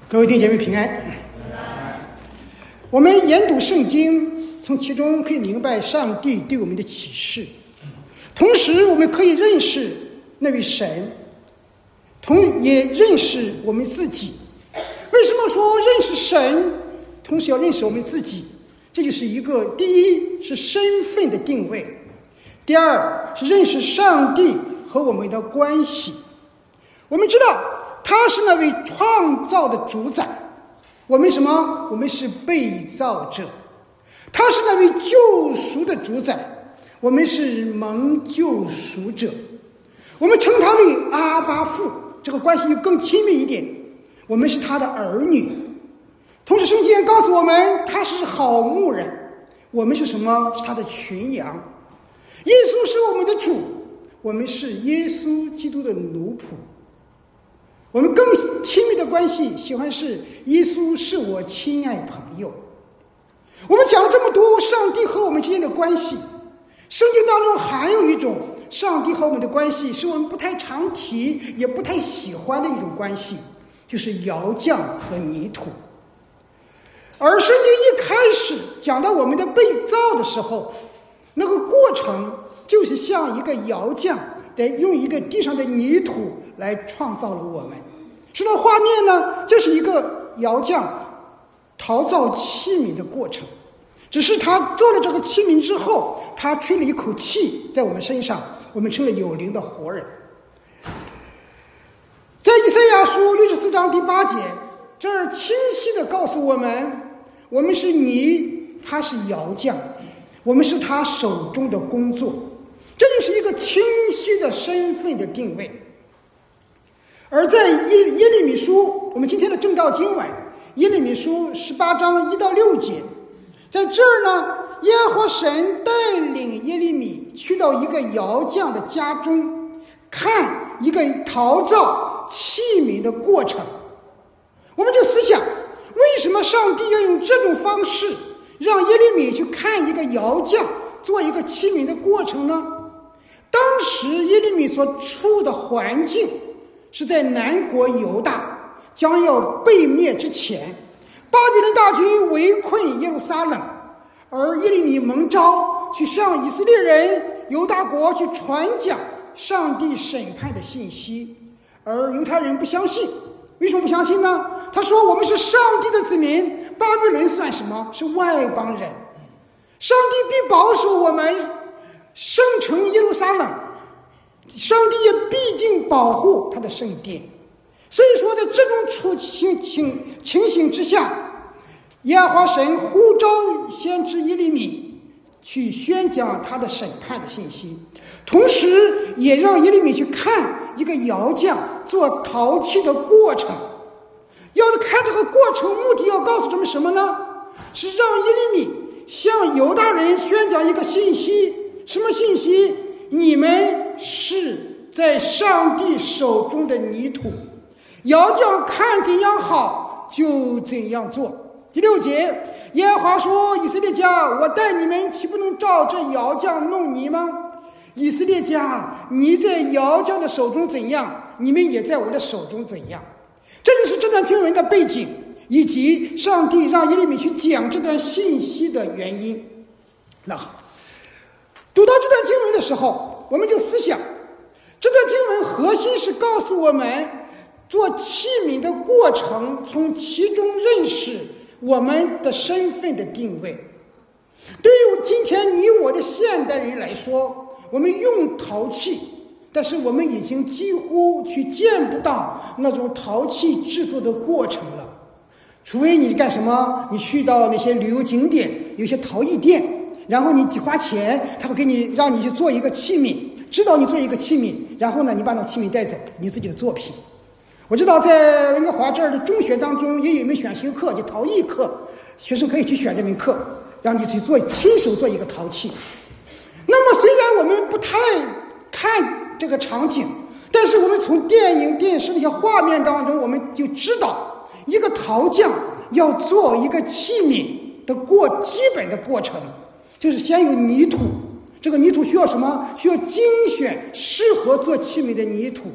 各位弟兄姐妹平安。我们研读圣经，从其中可以明白上帝对我们的启示，同时我们可以认识那位神，也认识我们自己。为什么说认识神，同时要认识我们自己？这就是一个，第一是身份的定位，第二是认识上帝和我们的关系。我们知道他是那位创造的主宰，我们什么？我们是被造者。他是那位救赎的主宰，我们是蒙救赎者。我们称他为阿爸父，这个关系更亲密一点，我们是他的儿女。同时圣经也告诉我们，他是好牧人，我们是什么？是他的群羊。耶稣是我们的主，我们是耶稣基督的奴仆。我们更亲密的关系喜欢是耶稣是我亲爱朋友。我们讲了这么多上帝和我们之间的关系，圣经当中还有一种上帝和我们的关系是我们不太常提也不太喜欢的一种关系，就是窑匠和泥土。而圣经一开始讲到我们的被造的时候，那个过程就是像一个窑匠得用一个地上的泥土来创造了我们。说到画面呢，就是一个窑匠陶造器皿的过程，只是他做了这个器皿之后，他吹了一口气在我们身上，我们成了有灵的活人。在以赛亚书64章第8节，这儿清晰地告诉我们，我们是泥，他是窑匠，我们是他手中的工作。这就是一个清晰的身份的定位。而在耶利米书，我们今天的正道经文，耶利米书18章1到6节，在这儿呢，耶和华神带领耶利米去到一个窑匠的家中，看一个陶造器皿的过程。我们就思想，为什么上帝要用这种方式让耶利米去看一个窑匠做一个器皿的过程呢？当时耶利米所处的环境是在南国犹大将要被灭之前，巴比伦大军围困耶路撒冷，而耶利米蒙召去向以色列人犹大国去传讲上帝审判的信息，而犹太人不相信。为什么不相信呢？他说我们是上帝的子民，巴比伦算什么？是外邦人，上帝必保守我们圣城耶路撒冷，上帝也必定保护他的圣殿。所以说在这种情形之下，耶和华神呼召先知耶利米去宣讲他的审判的信息，同时也让耶利米去看一个窑匠做陶器的过程。要看这个过程，目的要告诉他们什么呢？是让耶利米向犹大人宣讲一个信息。什么信息？你们是在上帝手中的泥土，窑匠看怎样好就怎样做。第6节，耶和华说，以色列家，我待你们岂不能照这窑匠弄泥吗？以色列家，你在窑匠的手中怎样，你们也在我的手中怎样。这就是这段经文的背景，以及上帝让耶利米去讲这段信息的原因。那好，读到这段经文的时候，我们就思想，这段经文核心是告诉我们做器皿的过程，从其中认识我们的身份的定位。对于今天你我的现代人来说，我们用陶器，但是我们已经几乎去见不到那种陶器制作的过程了。除非你干什么？你去到那些旅游景点，有些陶艺店，然后你花钱，他会给你让你去做一个器皿，指导你做一个器皿，然后呢，你把那器皿带走，你自己的作品。我知道在温哥华这儿的中学当中也有一门选修课，叫陶艺课，学生可以去选这门课，让你去做，亲手做一个陶器。那么虽然我们不太看这个场景，但是我们从电影电视那些画面当中，我们就知道一个陶匠要做一个器皿的基本的过程，就是先有泥土。这个泥土需要什么？需要精选适合做器皿的泥土，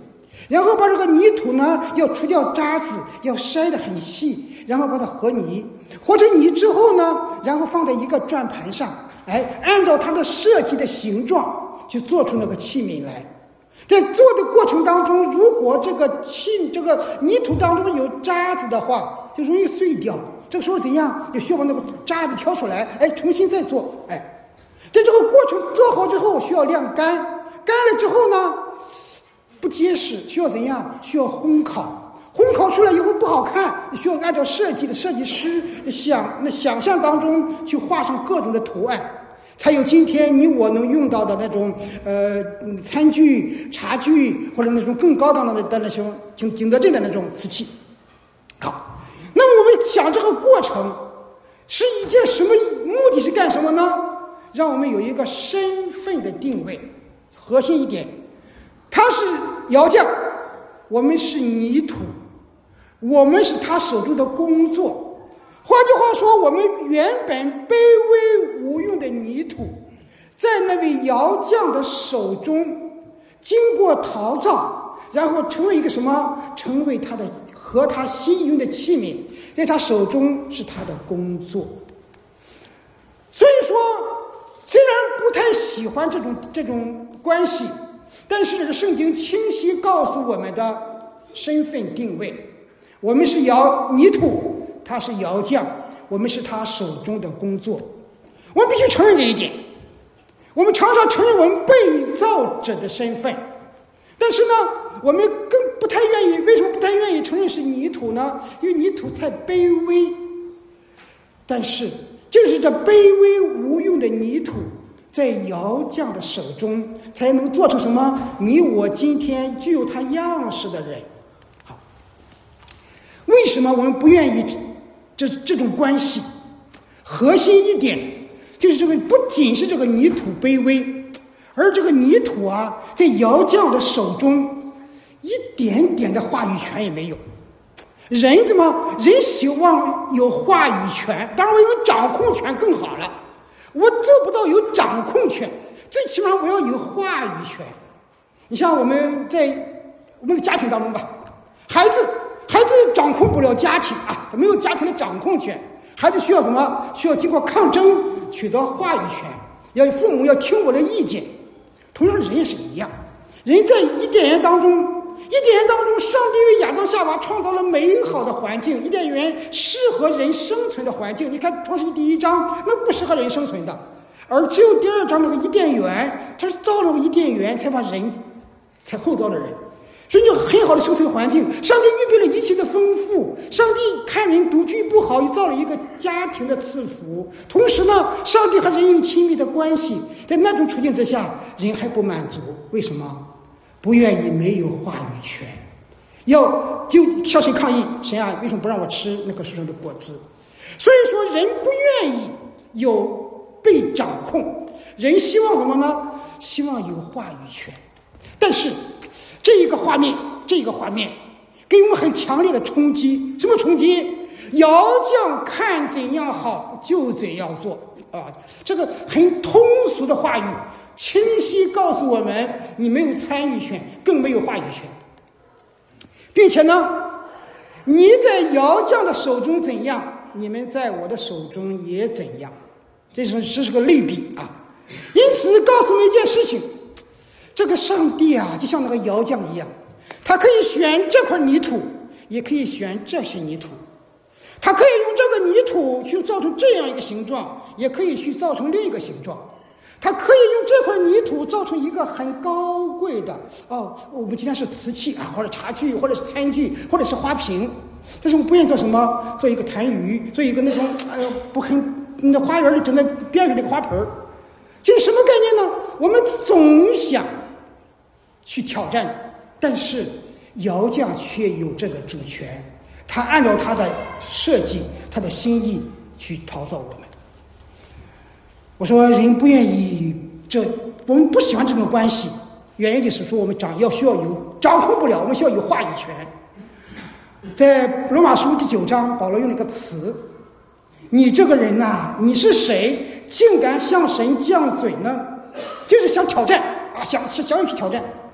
然后把这个泥土呢要除掉渣子，要筛得很细，然后把它和泥，和成泥之后呢，然后放在一个转盘上，按照它的设计的形状去做出那个器皿来。在做的过程当中，如果这个泥土当中有渣子的话，就容易碎掉。这个时候怎样？就需要把那个渣子挑出来，重新再做。在这个过程做好之后，需要晾干，干了之后呢，不结实，需要怎样？需要烘烤。烘烤出来以后不好看，需要按照设计师的想象当中去画上各种的图案，才有今天你我能用到的那种餐具、茶具，或者那种更高档的那种景德镇的那种瓷器。好，那么我们讲这个过程是一件什么目的？是干什么呢？让我们有一个身份的定位，核心一点，他是窑匠，我们是泥土，我们是他手中的工作。换句话说，我们原本卑微无用的泥土，在那位窑匠的手中经过陶造，然后成为一个什么？成为他的合他心意用的器皿，在他手中是他的工作。所以说，虽然不太喜欢这种关系，但是这个圣经清晰告诉我们的身份定位，我们是泥土，他是窑匠，我们是他手中的工作。我们必须承认这一点。我们常常承认我们被造者的身份，但是呢，我们更不太愿意。为什么不太愿意承认是泥土呢？因为泥土太卑微。但是就是这卑微无用的泥土，在窑匠的手中才能做成什么？你我今天具有他样式的人。好，为什么我们不愿意这种关系？核心一点就是这个，不仅是这个泥土卑微，而这个泥土啊，在窑匠的手中一点点的话语权也没有。人希望有话语权，当然我有掌控权更好了。我做不到有掌控权，最起码我要有话语权。你像我们的家庭当中吧，孩子掌控不了家庭啊，没有家庭的掌控权，孩子需要什么？需要经过抗争取得话语权，父母要听我的意见。同样人也是一样，人在伊甸园当中，上帝为亚当夏娃创造了美好的环境，伊甸园适合人生存的环境。你看创世记第1章，那不适合人生存的，而只有第2章那个伊甸园，他是造了个伊甸园，才后造了人，所以就很好的生存环境。上帝预备了一切的丰富，上帝看人独居不好，又造了一个家庭的赐福。同时呢，上帝和人有亲密的关系。在那种处境之下，人还不满足，为什么？不愿意没有话语权，就向神抗议，神啊，为什么不让我吃那个树上的果子？所以说，人不愿意有被掌控，人希望什么呢？希望有话语权。但是这个画面给我们很强烈的冲击。什么冲击？窑匠看怎样好就怎样做啊！这个很通俗的话语，清晰告诉我们，你没有参与权，更没有话语权，并且呢，你在窑匠的手中怎样，你们在我的手中也怎样。这是个类比啊。因此告诉我们一件事情，这个上帝啊，就像那个窑匠一样，他可以选这块泥土，也可以选这些泥土。他可以用这个泥土去造成这样一个形状，也可以去造成另一个形状。他可以用这块泥土造成一个很高贵的我们今天是瓷器啊，或者茶具，或者是餐具，或者是花瓶。但是我不愿意做什么？做一个痰盂，做一个那种那花园里整的边上的花盆。这是什么概念呢？我们总想去挑战，但是窑匠却有这个主权，他按照他的设计，他的心意去陶造我们。我说人不愿意我们不喜欢这种关系，原因就是说我们需要有掌控不了，我们需要有话语权。在罗马书第9章，保罗用了一个词，你这个人啊，你是谁，竟敢向神犟嘴呢？就是想挑战啊，想要去挑战。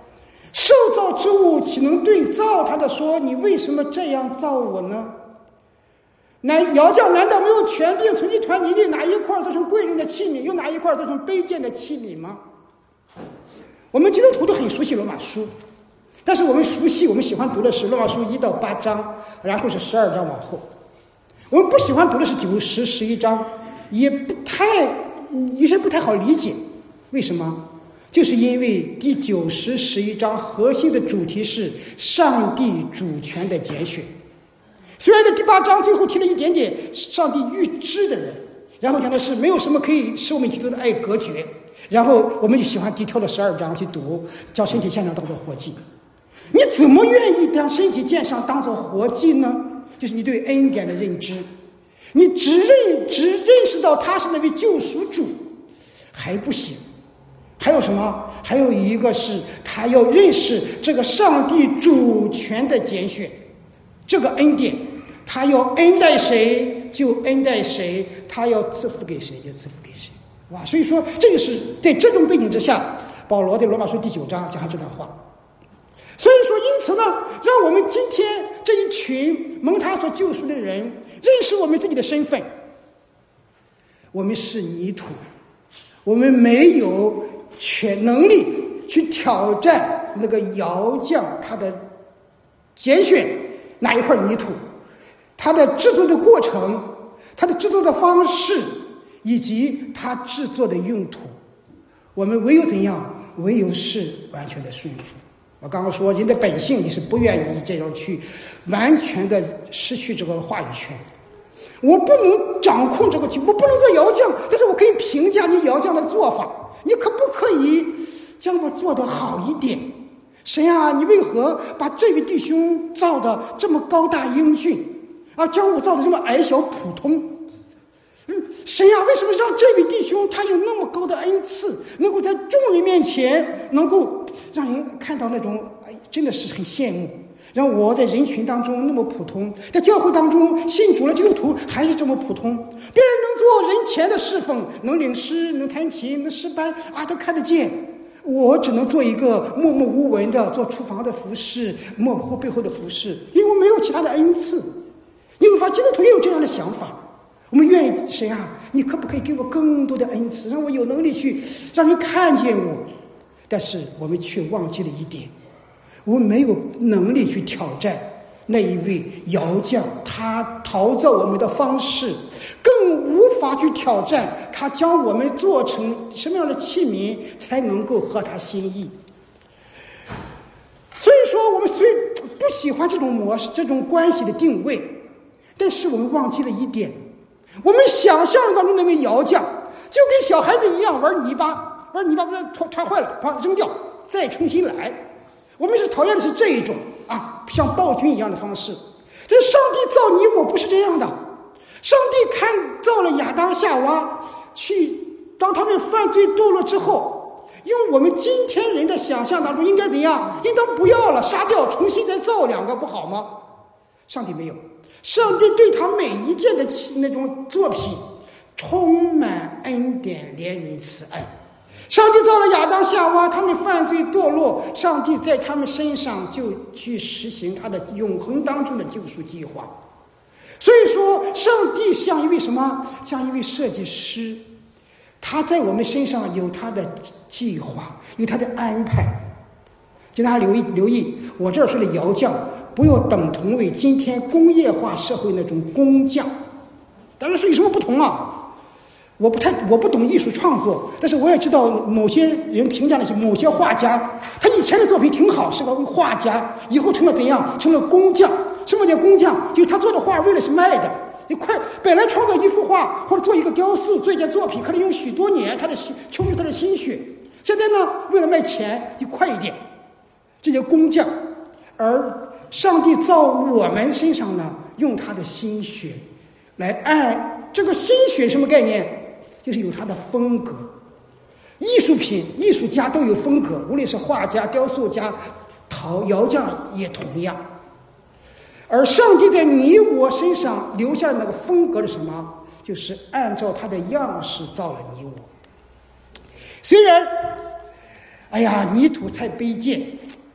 受造之物岂能对造他的说：“你为什么这样造我呢？”窑匠难道没有权柄从一团泥里拿一块做成贵重的器皿，又拿一块做成卑贱的器皿吗？我们基督徒都很熟悉罗马书，但是我们喜欢读的是罗马书1到8章，然后是12章往后。我们不喜欢读的是9、10、11章，有些不太好理解。为什么？就是因为第9、10、11章核心的主题是上帝主权的拣选。虽然在第8章最后提了一点点上帝预知的人，然后讲的是没有什么可以使我们与基督的爱隔绝，然后我们就喜欢低挑的12章去读，将身体献上当作活祭。你怎么愿意将身体献上当作活祭呢？就是你对恩典的认知，你只认识到他是那位救赎主还不行。还有什么？还有一个是他要认识这个上帝主权的拣选，这个恩典，他要恩待谁就恩待谁，他要赐福给谁就赐福给谁。哇！所以说这个是在这种背景之下，保罗在罗马书第9章讲这段话。所以说，因此呢，让我们今天这一群蒙他所救赎的人认识我们自己的身份。我们是泥土，我们没有能力去挑战那个窑匠他的拣选哪一块泥土，他的制作的过程，他的制作的方式，以及他制作的用途。我们唯有怎样？唯有是完全的顺服。我刚刚说人的本性，你是不愿意这种去完全的失去这个话语权。我不能掌控这个局，我不能做窑匠，但是我可以评价你窑匠的做法。你可不可以将我做得好一点？神啊，你为何把这位弟兄造的这么高大英俊，将我造的这么矮小普通？神啊，为什么让这位弟兄他有那么高的恩赐，能够在众人面前能够让人看到那种真的是很羡慕。让我在人群当中那么普通，在教会当中信主了基督徒还是这么普通，别人能做人前的侍奉，能领诗，能弹琴，能诗班都看得见，我只能做一个默默无闻的做厨房的服侍，幕后背后的服侍，因为我没有其他的恩赐。你会发现基督徒也有这样的想法，我们愿意神啊，你可不可以给我更多的恩赐，让我有能力去让人看见我？但是我们却忘记了一点，我们没有能力去挑战那一位窑匠他陶造我们的方式，更无法去挑战他将我们做成什么样的器皿才能够合他心意。所以说我们虽不喜欢这种模式，这种关系的定位，但是我们忘记了一点，我们想象当中那位窑匠就跟小孩子一样玩泥巴把它穿坏了把它扔掉再重新来。我们是讨厌的是这一种像暴君一样的方式。这上帝造你我不是这样的。上帝看造了亚当夏娃，当他们犯罪堕落之后，用我们今天人的想象当中应该怎样？应当不要了，杀掉，重新再造2个不好吗？上帝没有，上帝对他每一件的那种作品充满恩典、怜悯、慈爱。上帝造了亚当夏娃，他们犯罪堕落，上帝在他们身上就去实行他的永恒当中的救赎计划。所以说上帝像一位什么？像一位设计师，他在我们身上有他的计划，有他的安排。请大家留意，我这儿说的窑匠不要等同为今天工业化社会那种工匠。当然是有什么不同啊？我不懂艺术创作，但是我也知道某些人评价那些某些画家，他以前的作品挺好，是个画家，以后成了怎样？成了工匠。什么叫工匠？就是他做的画为了是卖的。本来创造一幅画或者做一个雕塑，做一件作品可能用许多年，倾注他的心血。现在呢，为了卖钱就快一点，这叫工匠。而上帝造我们身上呢，用他的心血来按这个心血什么概念？就是有他的风格。艺术品、艺术家都有风格，无论是画家、雕塑家、窑匠也同样。而上帝在你我身上留下的那个风格是什么？就是按照他的样式造了你我。虽然泥土太卑贱，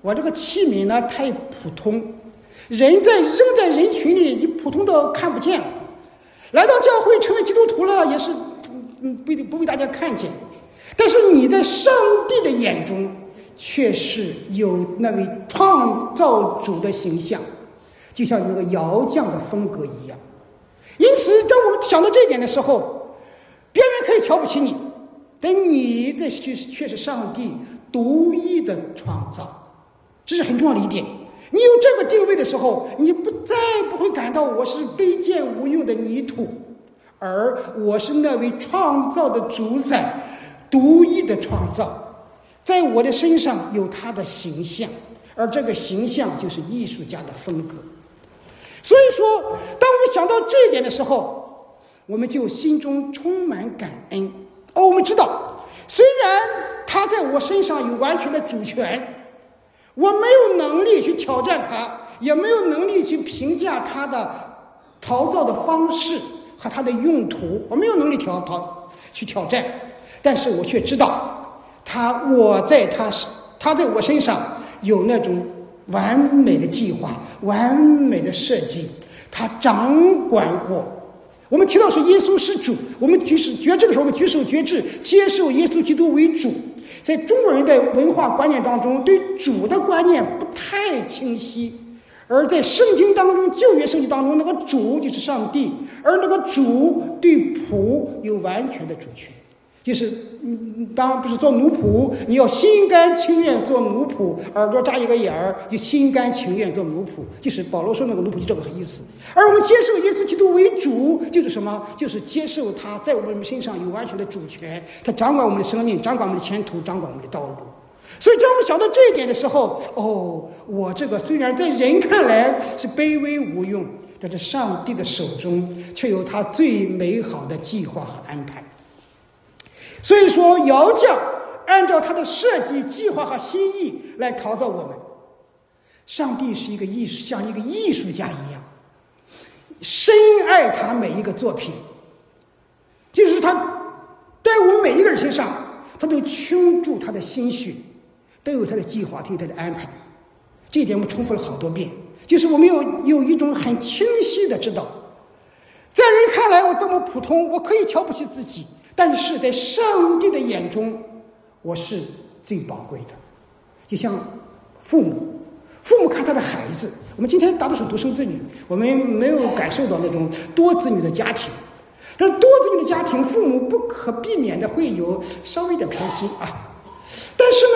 我这个器皿呢太普通，扔在人群里，你普通到看不见了。来到教会成为基督徒了，也是不被大家看见。但是你在上帝的眼中，却是有那位创造主的形象，就像那个窑匠的风格一样。因此，当我们想到这一点的时候，别人可以瞧不起你，但你这却是上帝独一的创造，这是很重要的一点。你有这个定位的时候，你再不会感到我是卑贱无用的泥土，而我是那位创造的主宰，独一的创造，在我的身上有他的形象，而这个形象就是艺术家的风格。所以说，当我们想到这一点的时候，我们就心中充满感恩。我们知道，虽然他在我身上有完全的主权，我没有能力去挑战他，也没有能力去评价他的陶造的方式和他的用途，我没有能力去挑战。但是我却知道，他在我身上有那种完美的计划，完美的设计，他掌管我。我们提到说耶稣是主，我们举手决志的时候，我们举手决志接受耶稣基督为主。在中国人的文化观念当中，对主的观念不太清晰，而在圣经当中，旧约圣经当中，那个主就是上帝，而那个主对仆有完全的主权。就是当不是做奴仆，你要心甘情愿做奴仆，耳朵扎一个眼儿就心甘情愿做奴仆，就是保罗说那个奴仆就这个意思。而我们接受耶稣基督为主，就是什么？就是接受他在我们身上有完全的主权，他掌管我们的生命，掌管我们的前途，掌管我们的道路。所以当我们想到这一点的时候，我这个虽然在人看来是卑微无用，但是上帝的手中却有他最美好的计划和安排。所以说，窑匠按照他的设计、计划和心意来陶造我们。上帝是像一个艺术家一样，深爱他每一个作品，就是他在我们每一个人身上，他都倾注他的心血，都有他的计划，都有他的安排。这一点我们重复了好多遍，就是我们有一种很清晰的知道，在人看来我这么普通，我可以瞧不起自己，但是在上帝的眼中，我是最宝贵的。就像父母看他的孩子，我们今天大多数独生子女，我们没有感受到那种多子女的家庭，但是多子女的家庭，父母不可避免的会有稍微的偏心啊。但是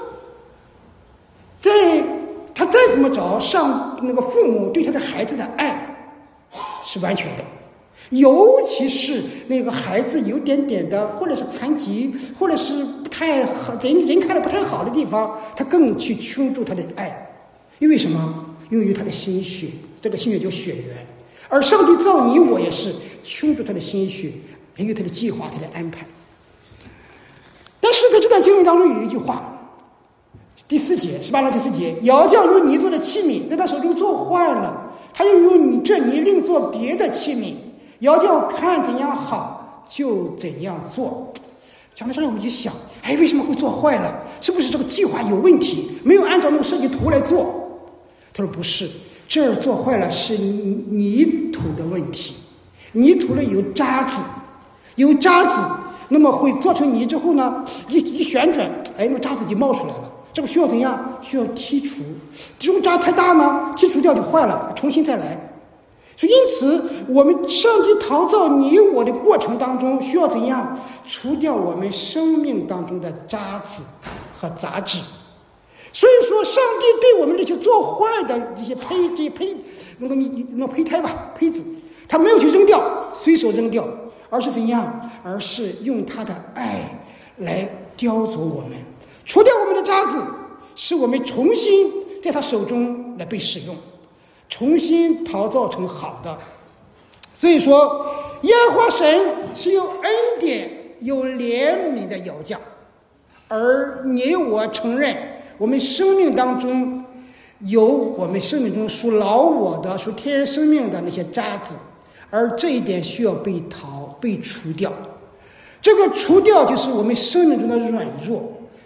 呢，他再怎么着，那个父母对他的孩子的爱是完全的。尤其是那个孩子有点点的，或者是残疾，或者是不太好，人看得不太好的地方，他更去倾注他的爱。因为什么？因为有他的心血，这个心血叫血缘。而上帝造你我也是倾注他的心血，也有他的计划，他的安排。但是在这段经文当中有一句话，第4节，18章第4节，窑匠用泥做的器皿在他手中做坏了，他又用这泥另做别的器皿，窑匠看怎样好就怎样做。讲到这里我们就想，为什么会做坏了？是不是这个计划有问题，没有按照那个设计图来做？他说不是，这儿做坏了是泥土的问题。泥土里有渣子，那么会做成泥之后呢，一旋转，那渣子就冒出来了。这个需要怎样？需要剔除。这种渣太大呢，剔除掉就坏了，重新再来。所以因此，我们上帝陶造你我的过程当中，需要怎样除掉我们生命当中的渣子和杂质。所以说，上帝对我们这些做坏的这些胚胎吧，胚子，他没有去扔掉，随手扔掉，而是怎样？而是用他的爱来雕琢我们，除掉我们的渣子，使我们重新在他手中来被使用，重新陶造成好的。所以说，耶和华神是有恩典、有怜悯的窑匠，而你我承认，我们生命当中有我们生命中属老我的、属天然生命的那些渣子，而这一点需要被除掉。这个除掉就是我们生命中的软弱，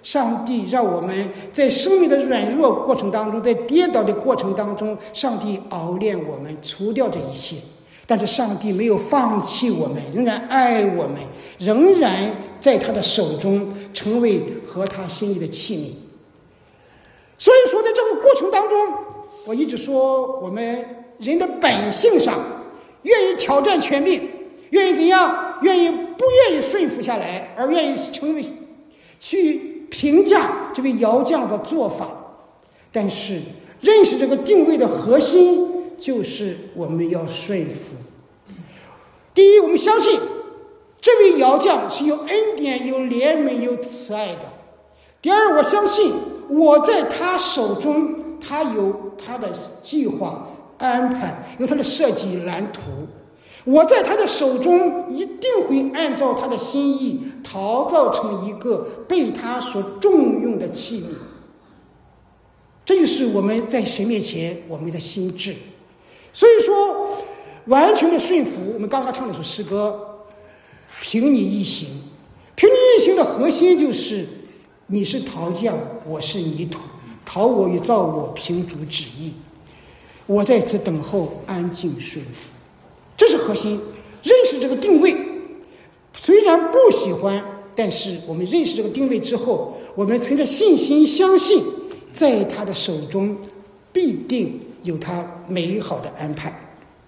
上帝让我们在生命的软弱过程当中，在跌倒的过程当中，上帝熬炼我们，除掉这一切。但是上帝没有放弃我们，仍然爱我们，仍然在他的手中成为合他心意的器皿。所以说在这个过程当中，我一直说我们人的本性上愿意挑战权柄，愿意怎样，不愿意顺服下来，而愿意去评价这位窑匠的做法。但是认识这个定位的核心就是我们要顺服。第一，我们相信这位窑匠是有恩典、有怜悯、有慈爱的。第二，我相信我在他手中，他有他的计划安排，有他的设计蓝图。我在他的手中一定会按照他的心意陶造成一个被他所重用的器皿。这就是我们在神面前我们的心志。所以说完全的顺服，我们刚刚唱了一首诗歌，凭你一行。凭你一行的核心就是你是陶匠，我是泥土，陶我与造我凭主旨意，我在此等候，安静顺服。这是核心。认识这个定位，虽然不喜欢，但是我们认识这个定位之后，我们存着信心相信，在他的手中必定有他美好的安排。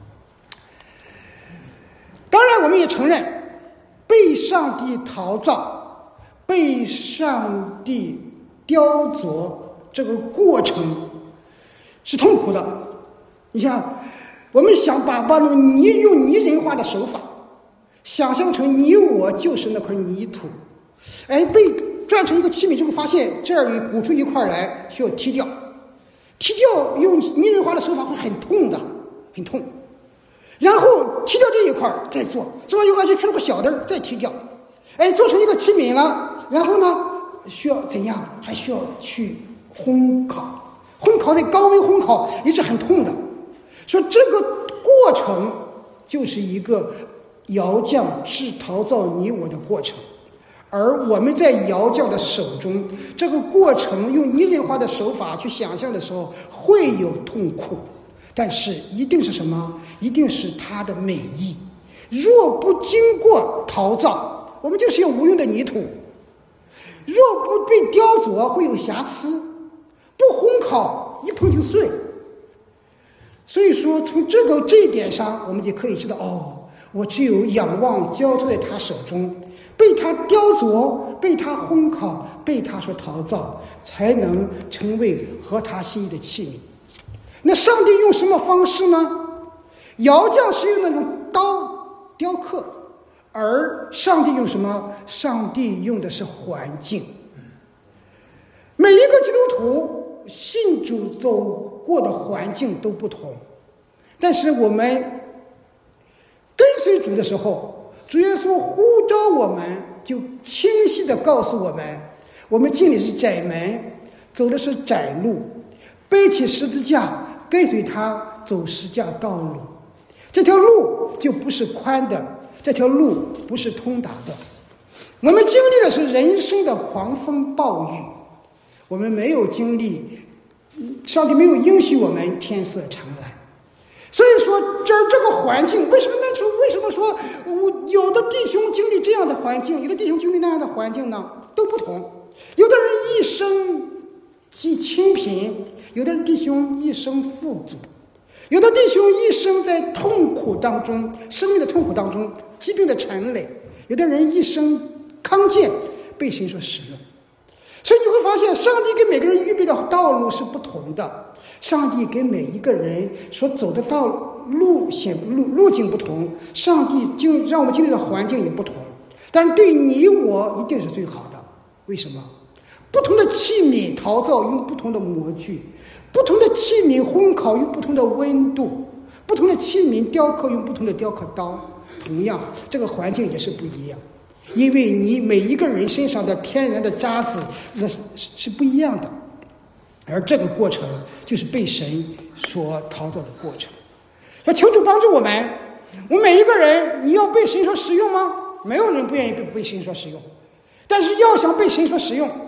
当然我们也承认，被上帝陶造，被上帝雕琢，这个过程是痛苦的。你看，我们想把那个用拟人化的手法想象成你我就是那块泥土，被转成一个器皿之后，发现这儿鼓出一块来，需要踢掉，用拟人化的手法会很痛的，很痛。然后踢掉这一块再做完以后就出了个小的再踢掉，做成一个器皿了。然后呢，需要怎样？还需要去烘烤在高温烘烤也是很痛的。说这个过程就是一个窑匠陶造你我的过程，而我们在窑匠的手中，这个过程用拟人化的手法去想象的时候会有痛苦，但是一定是什么？一定是它的美意。若不经过陶造，我们就是有无用的泥土；若不被雕琢，会有瑕疵；不烘烤，一碰就碎。所以说从这一点上，我们就可以知道，我只有仰望交托在他手中，被他雕琢，被他烘烤，被他所陶造，才能成为合他心意的器皿。那上帝用什么方式呢？窑匠是用那种刀雕刻，而上帝用什么？上帝用的是环境。每一个基督徒信主走过的环境都不同，但是我们跟随主的时候，主耶稣呼召我们，就清晰地告诉我们，我们进的是窄门，走的是窄路，背起十字架跟随他走十架道路。这条路就不是宽的，这条路不是通达的。我们经历的是人生的狂风暴雨，我们没有经历，上帝没有应许我们天色常蓝。所以说这个环境，为什么说有的弟兄经历这样的环境，有的弟兄经历那样的环境呢？都不同。有的人一生既清贫，有的弟兄一生富足，有的弟兄一生在痛苦当中，生命的痛苦当中，疾病的缠累，有的人一生康健，被神所使用。所以你会发现，上帝给每个人预备的道路是不同的，上帝给每一个人所走的路径不同，上帝让我们经历的环境也不同，但是对你我一定是最好的。为什么？不同的器皿陶造用不同的模具，不同的器皿烘烤用不同的温度，不同的器皿雕刻用不同的雕刻刀，同样这个环境也是不一样，因为你每一个人身上的天然的渣子那是不一样的，而这个过程就是被神所陶造的过程。要求主帮助我们每一个人，你要被神所使用吗？没有人不愿意被神所使用，但是要想被神所使用，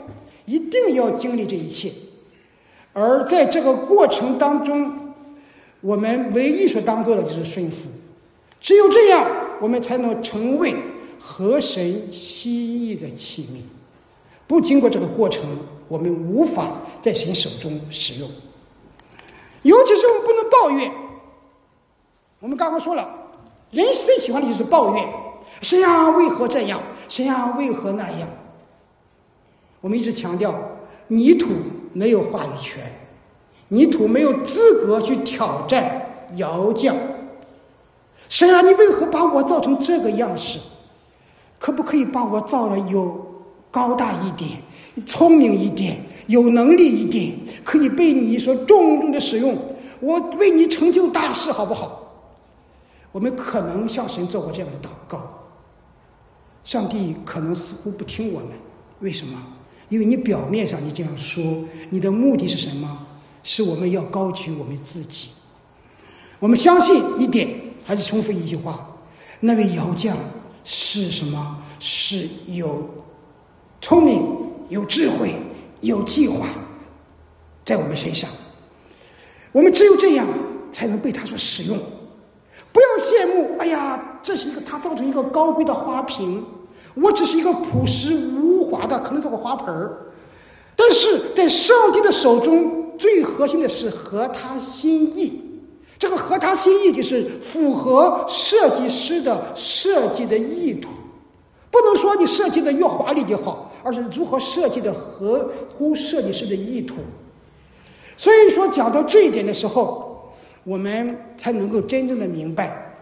一定要经历这一切。而在这个过程当中，我们唯一所当做的就是顺服。只有这样，我们才能成为合神心意的器皿。不经过这个过程，我们无法在神手中使用。尤其是我们不能抱怨。我们刚刚说了，人最喜欢的就是抱怨，神啊为何这样，神啊为何那样。我们一直强调，泥土没有话语权，泥土没有资格去挑战窑匠。神啊，你为何把我造成这个样式？可不可以把我造的有高大一点，聪明一点，有能力一点，可以被你所重重的使用，我为你成就大事，好不好？我们可能向神做过这样的祷告，上帝可能似乎不听我们。为什么？因为你表面上你这样说，你的目的是什么？是我们要高举我们自己。我们相信一点，还是重复一句话，那位窑匠是什么？是有聪明、有智慧、有计划在我们身上。我们只有这样才能被他所使用。不要羡慕，哎呀，这是他造成一个高贵的花瓶，我只是一个朴实无华的，可能是个花盆儿。但是在上帝的手中，最核心的是合他心意。这个合他心意就是符合设计师的设计的意图。不能说你设计的越华丽越好，而是如何设计的合乎设计师的意图。所以说讲到这一点的时候，我们才能够真正的明白，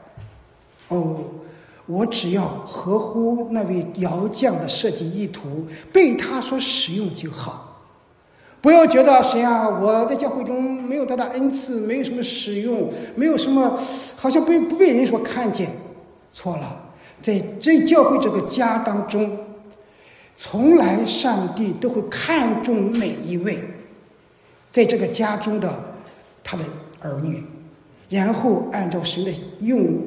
我只要合乎那位窑匠的设计意图，被他所使用就好。不要觉得神啊，我在教会中没有得到恩赐，没有什么使用，没有什么，好像不被人所看见。错了，在这教会这个家当中，从来上帝都会看重每一位在这个家中的他的儿女，然后按照神的用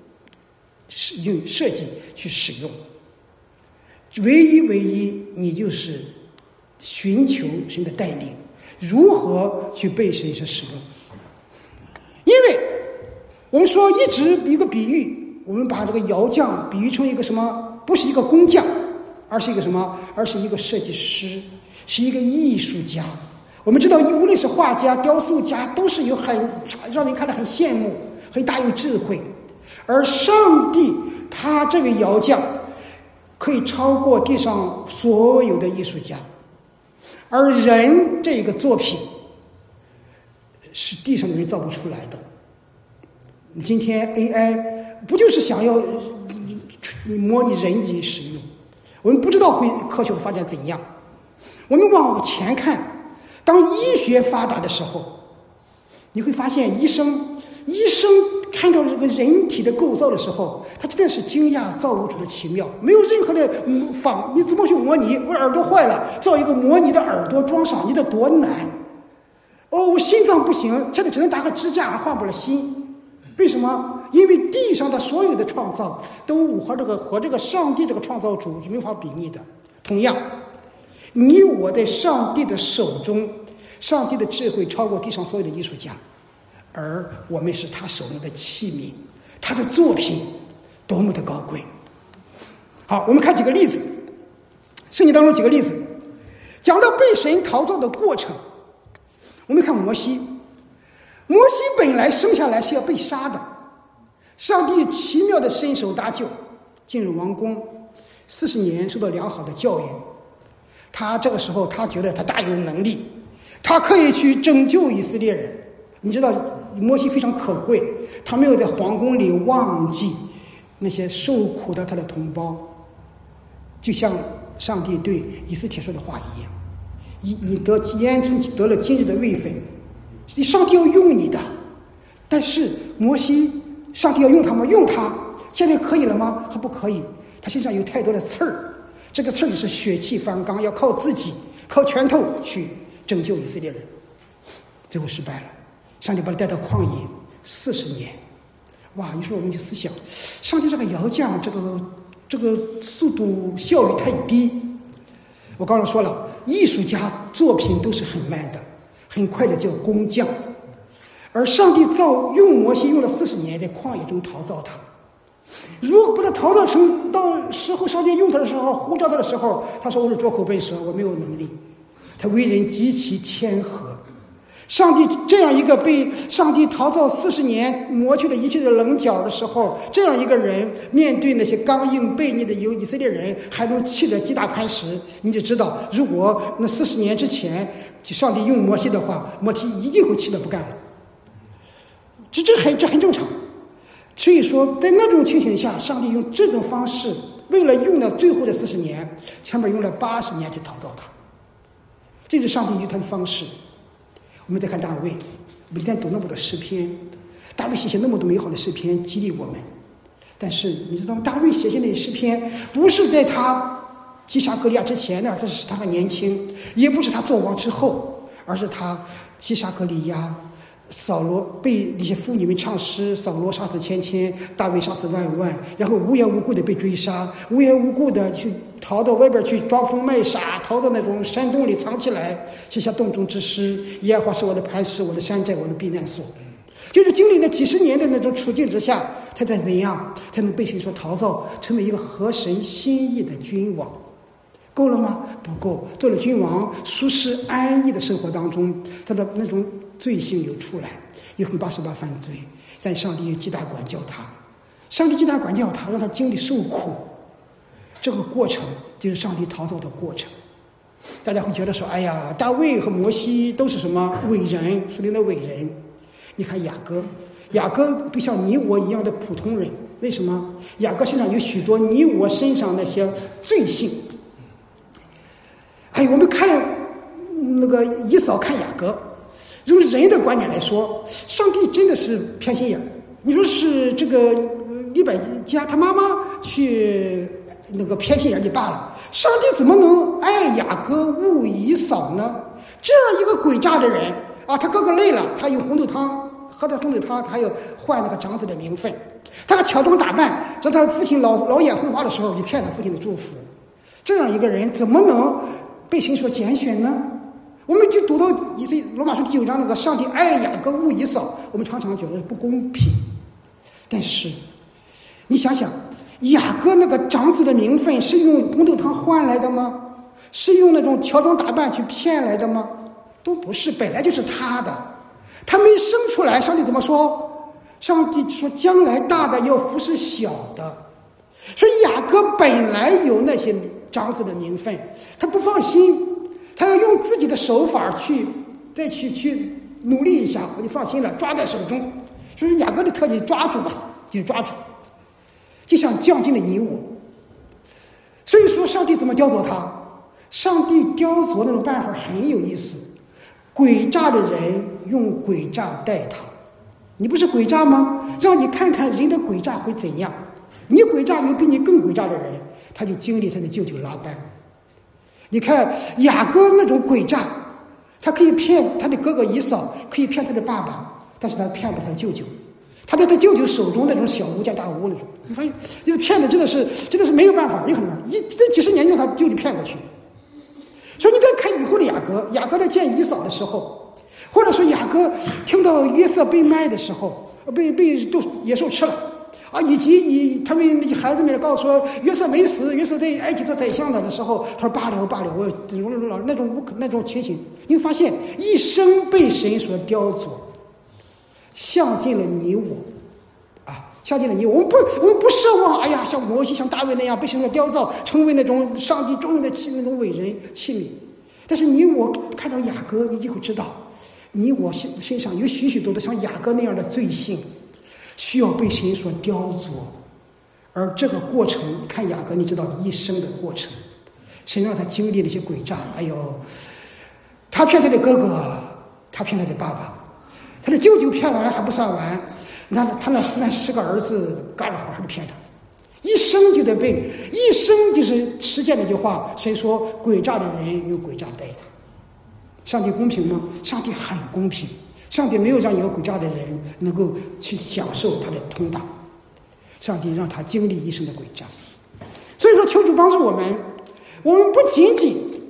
设计去使用。唯一你就是寻求神的带领，如何去被神所使用。因为我们说一直一个比喻，我们把这个窑匠比喻成一个什么？不是一个工匠，而是一个什么？而是一个设计师，是一个艺术家。我们知道，无论是画家、雕塑家，都是有很让人看得很羡慕、很大有智慧。而上帝他这位窑匠可以超过地上所有的艺术家，而人这个作品是地上的人造不出来的。今天 AI 不就是想要模拟人体使用？我们不知道科学会发展怎样。我们往前看，当医学发达的时候，你会发现医生看到这个人体的构造的时候，他真的是惊讶造物主的奇妙，没有任何的你怎么去模拟？我耳朵坏了，造一个模拟的耳朵装上，你得多难？我心脏不行，现在只能打个支架，还换不了心。为什么？因为地上的所有的创造都和这个上帝这个创造主是没法比拟的。同样，你我在上帝的手中，上帝的智慧超过地上所有的艺术家，而我们是他手中的器皿，他的作品多么的高贵。好，我们看几个例子，圣经当中几个例子，讲到被神陶造的过程。我们看摩西本来生下来是要被杀的，上帝奇妙的伸手搭救，进入王宫，40年受到良好的教育。他这个时候他觉得他大有能力，他可以去拯救以色列人。你知道摩西非常可贵，他没有在皇宫里忘记那些受苦的他的同胞，就像上帝对以斯帖说的话一样，你得了今日的位分，上帝要用你的。但是摩西，上帝要用他吗？用他，现在可以了吗？还不可以，他身上有太多的刺儿，这个刺儿是血气方刚，要靠自己，靠拳头去拯救以色列人，最后失败了。上帝把他带到旷野40年。哇，你说我们就思想，上帝这个窑匠这个速度效率太低。我刚才说了， 艺术家作品都是很慢的，很快的叫工匠。而上帝用摩西用了40年在旷野中陶造他。如果把他陶造成到时候上帝用他的时候，呼召他的时候，他说我是拙口笨舌，我没有能力。他为人极其谦和。上帝这样一个被上帝陶造40年磨去了一切的棱角的时候，这样一个人面对那些刚硬悖逆的以色列人还能气得击打磐石，你就知道如果那40年之前上帝用摩西的话，摩西一定会气得不干了。这很正常。所以说在那种情形下，上帝用这种方式，为了用了最后的40年，前面用了80年去陶造他。这是上帝用他的方式。我们再看大卫，我们今天读那么多诗篇，大卫写那么多美好的诗篇激励我们。但是你知道吗？大卫写下那些诗篇不是在他击杀歌利亚之前这是他很年轻，也不是他做王之后，而是他击杀歌利亚，扫罗被那些妇女们唱诗，扫罗杀死千千，大卫杀死万万，然后无缘无故的被追杀，无缘无故的去逃到外边去装疯卖傻，逃到那种山洞里藏起来，写下洞中之诗：耶和华是我的磐石，我的山寨，我的避难所。就是经历了几十年的那种处境之下，他才怎样才能被神所陶造，成为一个合神心意的君王。够了吗？不够。做了君王，舒适安逸的生活当中，他的那种罪性又出来，又会88犯罪，但上帝又极大管教他，上帝极大管教他，让他经历受苦。这个过程就是上帝陶造的过程。大家会觉得说，哎呀，大卫和摩西都是什么伟人，属灵的伟人。你看雅各都像你我一样的普通人，为什么？雅各身上有许多你我身上那些罪性。我们看那个以扫看雅各，从人的观点来说，上帝真的是偏心眼。你说是这个利百加他妈妈去那个偏心眼就罢了，上帝怎么能爱雅各恶以扫呢？这样一个诡诈的人啊，他哥哥累了，他用红豆汤喝的红豆汤，他要换那个长子的名分，他还乔装打扮，在他父亲老眼昏花的时候，就骗他父亲的祝福。这样一个人怎么能被神所拣选呢？我们就读到罗马书第9章那个上帝爱雅各恶以扫，我们常常觉得不公平。但是你想想，雅各那个长子的名分是用红豆汤换来的吗？是用那种乔装打扮去骗来的吗？都不是，本来就是他的。他没生出来，上帝怎么说？上帝说将来大的要服侍小的。所以雅各本来有那些长子的名分，他不放心，他要用自己的手法去努力一下，我就放心了，抓在手中。所以雅各的特点，抓住吧，就抓住，就像降进了你我。所以说上帝怎么雕琢他？上帝雕琢那种办法很有意思，诡诈的人用诡诈待他。你不是诡诈吗？让你看看人的诡诈会怎样。你诡诈有比你更诡诈的人，他就经历他的舅舅拉班。你看雅各那种诡诈，他可以骗他的哥哥以扫，可以骗他的爸爸，但是他骗不了他的舅舅。他在他舅舅手中那种小巫见大巫那种，你发现这个骗的真的是没有办法，有很多这几十年让他舅舅骗过去。所以你再看以后的雅各在见以扫的时候，或者说雅各听到约瑟被卖的时候，被野兽吃了啊，以及他们孩子们告诉说约瑟没死，约瑟在埃及做宰相的时候，他说罢了，我那种情形，你会发现一生被神所雕琢，像尽了你我啊，像尽了你我。我们不奢望，哎呀，像摩西、像大卫那样被神所雕造，成为那种上帝重用的那种伟人器皿。但是你我看到雅各，你就会知道，你我身上有许许多多像雅各那样的罪性，需要被神所雕琢。而这个过程，看雅各，你知道一生的过程，神让他经历了一些诡诈。哎呦，他骗他的哥哥，他骗他的爸爸，他的舅舅骗完还不算完，他那10个儿子干着活还得骗他，一生就是实践那句话，神说诡诈的人用诡诈待他。上帝公平吗？上帝很公平，上帝没有让一个诡诈的人能够去享受他的同等，上帝让他经历一生的诡诈。所以说求主帮助我们不仅仅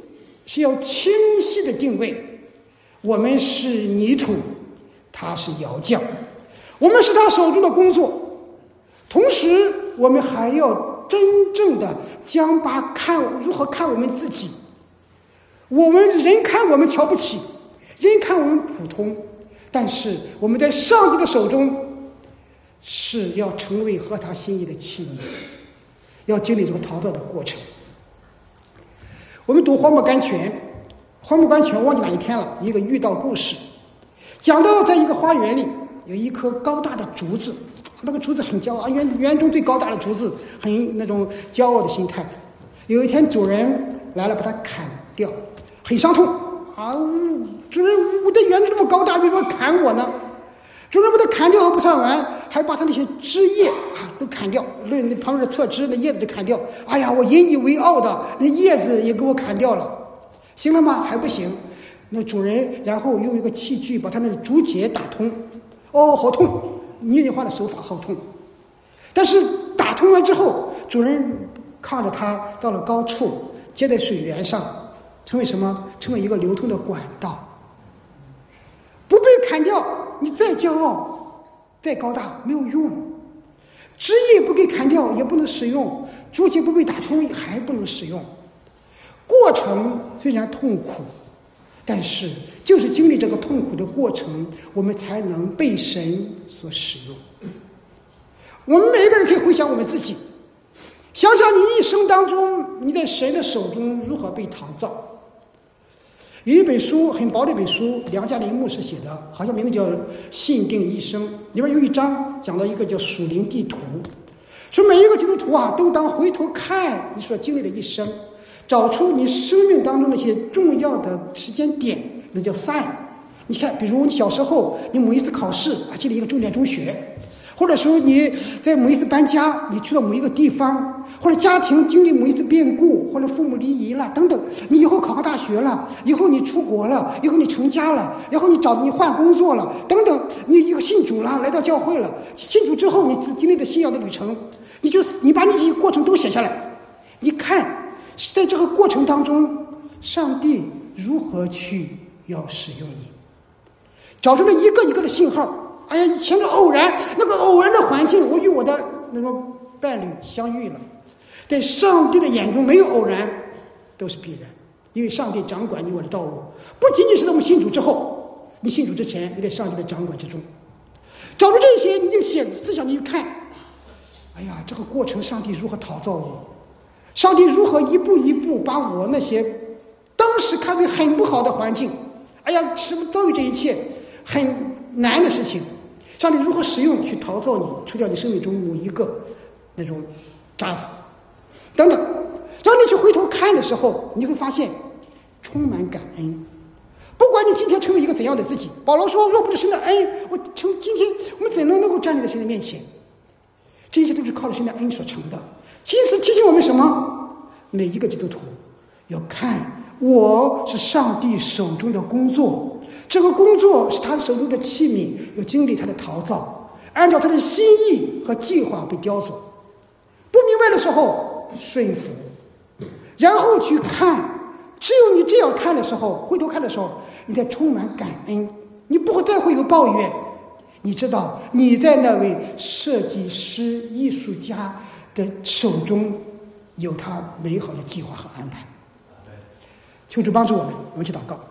是要清晰的定位，我们是泥土，他是窑匠，我们是他手中的工作。同时我们还要真正的将如何看我们自己。我们人看我们瞧不起，人看我们普通，但是我们在上帝的手中是要成为合他心意的器皿，要经历这个陶造的过程。我们读荒漠甘泉忘记哪一天了，一个遇到故事，讲到在一个花园里有一棵高大的竹子，那个竹子很骄傲，园中最高大的竹子，很那种骄傲的心态。有一天主人来了，把它砍掉，很伤痛啊！主人，我的园子这么高大，为什么砍我呢？主人把它砍掉还不算完，还把它那些枝叶都砍掉，那旁边的侧枝的叶子都砍掉。哎呀，我引以为傲的那叶子也给我砍掉了，行了吗？还不行。那主人然后用一个器具把它那个竹节打通，哦，好痛！拟人化的手法好痛。但是打通完之后，主人靠着它到了高处，接在水源上，成为什么？成为一个流通的管道。不被砍掉，你再骄傲再高大没有用，枝叶不给砍掉也不能使用，竹节不被打通还不能使用。过程虽然痛苦，但是就是经历这个痛苦的过程，我们才能被神所使用。我们每一个人可以回想我们自己，想想你一生当中你在神的手中如何被陶造。有一本书，很薄的一本书，梁家林牧师写的，好像名字叫《信定一生》，里边有一章讲到一个叫属灵地图，说每一个基督徒都当回头看你所经历的一生，找出你生命当中那些重要的时间点，那叫 sign。 你看，比如你小时候你某一次考试进了一个重点中学，或者说你在某一次搬家，你去到某一个地方，或者家庭经历某一次变故，或者父母离异了等等，你以后考上大学了，以后你出国了，以后你成家了，然后你换工作了等等，你一个信主了，来到教会了，信主之后你经历的信仰的旅程，你把你这些过程都写下来，你看在这个过程当中上帝如何去要使用你，找出了一个一个的信号。哎呀，以前的偶然，那个偶然的环境，我与我的那种伴侣相遇了。在上帝的眼中没有偶然，都是必然，因为上帝掌管你我的道路，不仅仅是我们信主之后，你信主之前也在上帝的掌管之中。找出这些，你就写思想，你就看，哎呀，这个过程上帝如何陶造我，上帝如何一步一步把我那些当时看为很不好的环境，哎呀，遭遇这一切很难的事情，上帝如何使用去陶造你，除掉你生命中某一个那种渣子等等。当你去回头看的时候，你会发现充满感恩。不管你今天成为一个怎样的自己，保罗说，若不是神的恩，今天我们怎能够站立在神的面前？这些都是靠着神的恩所成的。其实提醒我们什么？每一个基督徒要看，我是上帝手中的工作，这个工作是他手中的器皿，要经历他的陶造，按照他的心意和计划被雕琢。不明白的时候顺服，然后去看。只有你这样看的时候，回头看的时候，你才充满感恩，你不会再会有抱怨。你知道你在那位设计师艺术家的手中有他美好的计划和安排。求主帮助我们，我们去祷告。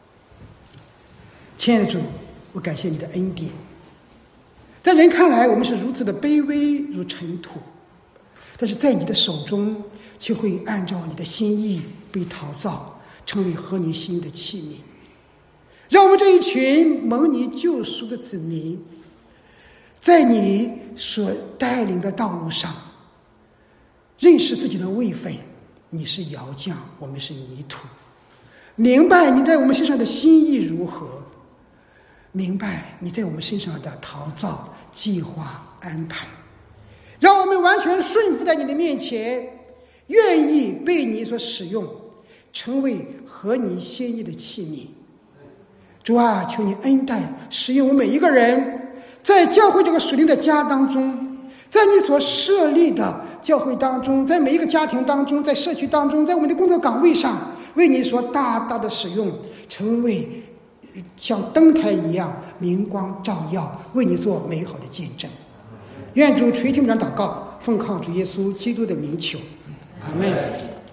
亲爱的主，我感谢你的恩典。在人看来我们是如此的卑微如尘土，但是在你的手中却会按照你的心意被陶造，成为合你心意的器皿。让我们这一群蒙你救赎的子民，在你所带领的道路上认识自己的位分，你是窑匠，我们是泥土，明白你在我们身上的心意如何，明白你在我们身上的陶造计划安排，让我们完全顺服在你的面前，愿意被你所使用，成为合你心意的器皿。主啊，求你恩待使用我们每一个人，在教会这个属灵的家当中，在你所设立的教会当中，在每一个家庭当中，在社区当中，在我们的工作岗位上， 为你所大大的使用，成为像灯台一样明光照耀，为你做美好的见证。愿主垂听我们的祷告，奉靠主耶稣基督的名求，阿门。